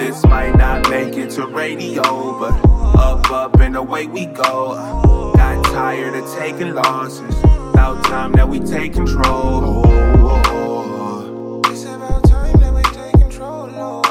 This might not make it to radio, but up and away we go. Got tired of taking losses. About time that we take control. It's about time that we take control.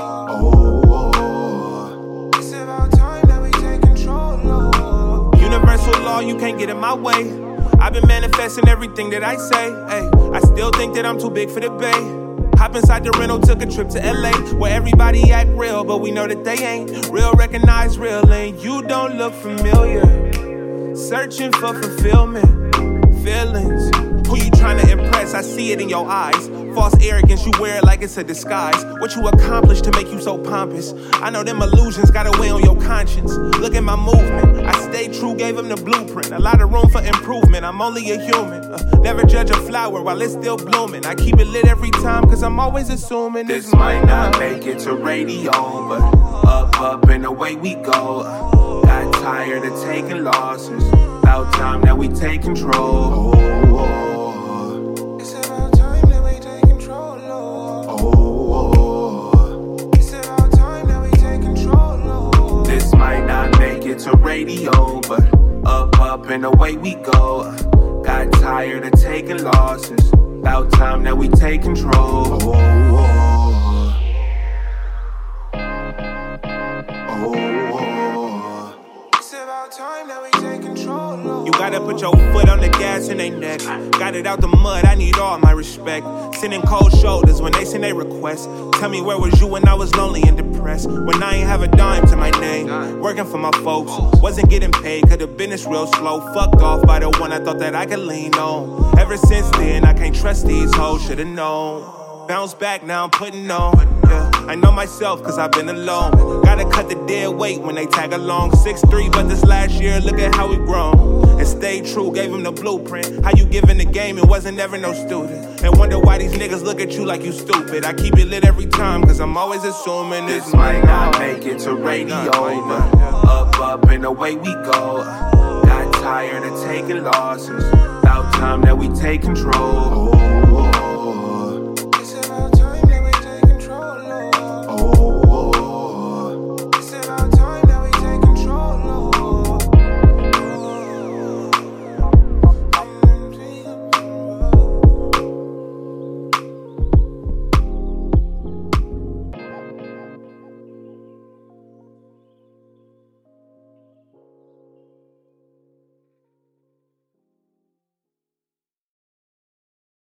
It's about time that we take control. Universal law, you can't get in my way. I've been manifesting everything that I say. Ay, I still think that I'm too big for the bay. Hop inside the rental, took a trip to LA, where everybody act real, but we know that they ain't. Real recognize real, and you don't look familiar. Searching for fulfillment, feelings. Who you trying to impress? I see it in your eyes. False arrogance, you wear it like it's a disguise. What you accomplished to make you so pompous? I know them illusions got a way on your conscience. Look at my movement, I stayed true, gave them the blueprint. A lot of room for improvement, I'm only a human. Never judge a flower while it's still blooming. I keep it lit every time, cause I'm always assuming this might not make it to radio, but up and away we go. Got tired of taking losses. About time that we take control. It's about time that we take control. It's about time that we take control. This might not make it to radio, but up and away we go. Got tired of taking losses. About time that we take control. It's about time that we take control. You gotta put your foot on the gas in they neck. Got it out the mud, I need all my respect. Sending cold shoulders when they send their requests. Tell me where was you when I was lonely and depressed? When I ain't have a dime to my name. Working for my folks, wasn't getting paid, cause the business real slow. Fucked off by the one I thought that I could lean on. Ever since then, I can't trust these hoes, should've known. Bounce back, now I'm putting on. Yeah, I know myself cause I've been alone. Gotta cut the dead weight when they tag along. 6'3", but this last year, look at how we grown. And stayed true, gave him the blueprint. How you giving the game and wasn't ever no student. And wonder why these niggas look at you like you stupid. I keep it lit every time cause I'm always assuming this might not make it to radio, but up and away we go. Got tired of taking losses. About time that we take control.